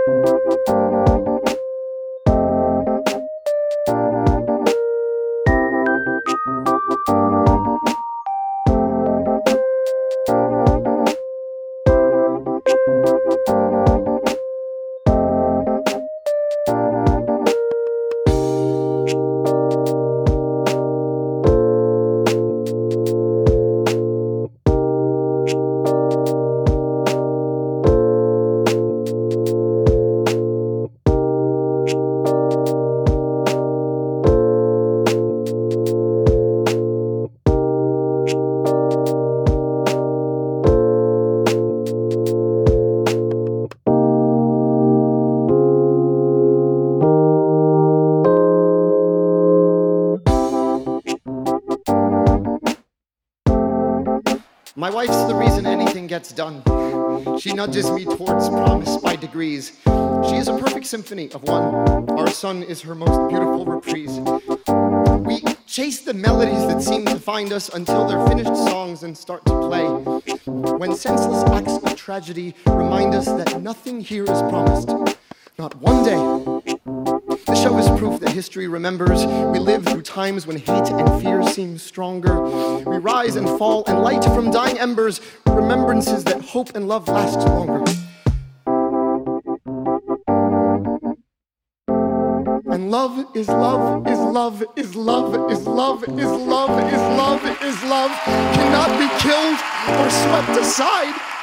My wife's the reason anything gets done. She nudges me towards promise by degrees. She is a perfect symphony of one. Our son is her most beautiful reprise. We chase the melodies that seem to find us until they're finished songs and start to play. When senseless acts of tragedy remind us that nothing here is promised. Not one day. The show is proof that history remembers. We live through times when hate and fear seem stronger. We rise and fall and light from dying embers, remembrances that hope and love last longer. And love is love, is love, is love, is love, is love, is love, is love, cannot be killed or swept aside.